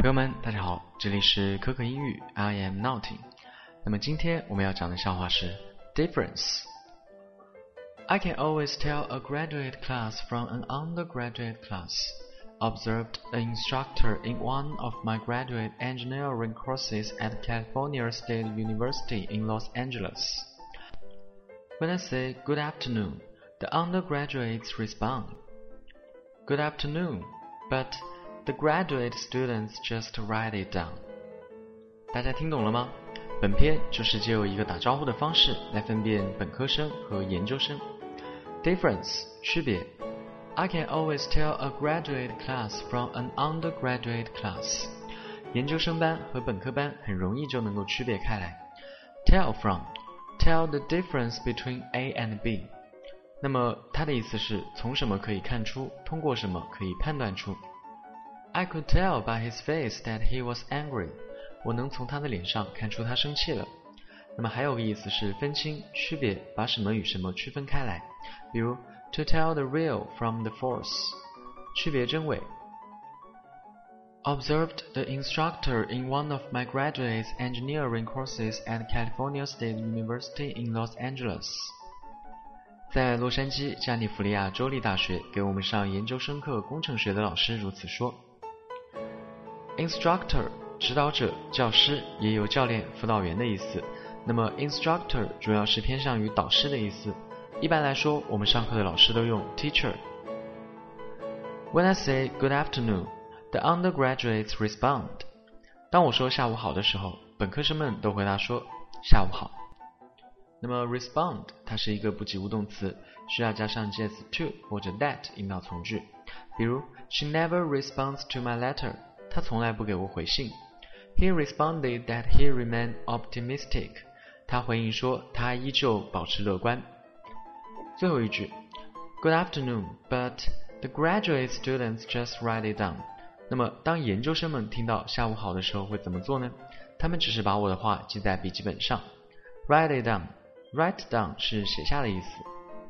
友们，大家好，这里是可可英语 I am Naughty。那么今天我们要讲的笑话是 difference。 I can always tell a graduate class from an undergraduate class, observed an instructor in one of my graduate engineering courses at California State University in Los Angeles. When I say good afternoon, the undergraduates respond, good afternoon, but the graduate students just write it down. 大家听懂了吗？本篇就是借由一个打招呼的方式来分辨本科生和研究生。Difference 区别。I can always tell a graduate class from an undergraduate class. 研究生班和本科班很容易就能够区别开来。Tell from tell the difference between A and B. 那么它的意思是从什么可以看出，通过什么可以判断出。I could tell by his face that he was angry. 我能从他的脸上看出他生气了。那么还有个意思是分清、区别，把什么与什么区分开来。比如 to tell the real from the false. 区别真伪。Observed the instructor in one of my graduate engineering courses at California State University in Los Angeles. 在洛杉矶加利福尼亚州立大学给我们上研究生课工程学的老师如此说。Instructor 指导者、教师，也有教练、辅导员的意思。那么 instructor 主要是偏向于导师的意思。一般来说，我们上课的老师都用 teacher。 When I say good afternoon, the undergraduates respond. 当我说下午好的时候，本科生们都回答说下午好。那么 respond 它是一个不及物动词，需要加上介词 to 或者 that 引导从句。比如 She never responds to my letter. 她从来不给我回信。He responded that he remained optimistic. 他回应说他依旧保持乐观。最后一句 Good afternoon, but the graduate students just write it down. 那么当研究生们听到下午好的时候会怎么做呢？他们只是把我的话记在笔记本上。 Write it down. Write down 是写下的意思。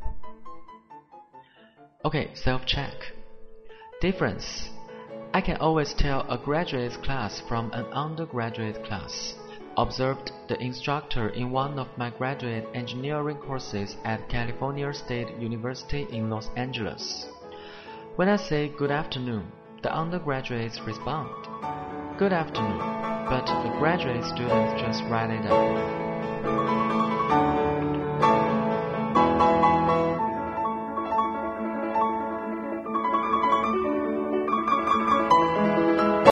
OK, self-check. Difference. I can always tell a graduate class from an undergraduate class. Observed the instructor in one of my graduate engineering courses at California State University in Los Angeles. When I say good afternoon, the undergraduates respond, good afternoon, but the graduate students just write it down.